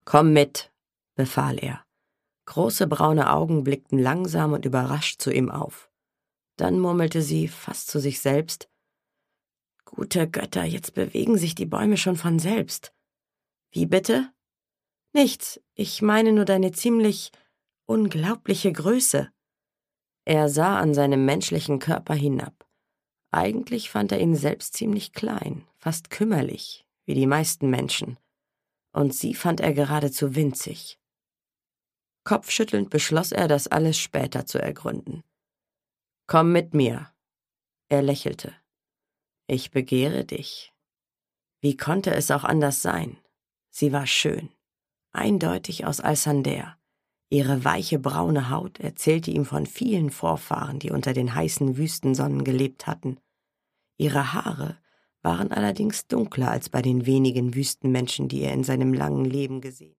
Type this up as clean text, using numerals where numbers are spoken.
»Komm mit«, befahl er. Große braune Augen blickten langsam und überrascht zu ihm auf. Dann murmelte sie, fast zu sich selbst: »Gute Götter, jetzt bewegen sich die Bäume schon von selbst.« »Wie bitte?« »Nichts, ich meine nur deine ziemlich unglaubliche Größe.« Er sah an seinem menschlichen Körper hinab. Eigentlich fand er ihn selbst ziemlich klein, fast kümmerlich, wie die meisten Menschen. Und sie fand er geradezu winzig. Kopfschüttelnd beschloss er, das alles später zu ergründen. »Komm mit mir.« Er lächelte. »Ich begehre dich.« Wie konnte es auch anders sein? Sie war schön, eindeutig aus Alsander. Ihre weiche braune Haut erzählte ihm von vielen Vorfahren, die unter den heißen Wüstensonnen gelebt hatten. Ihre Haare waren allerdings dunkler als bei den wenigen Wüstenmenschen, die er in seinem langen Leben gesehen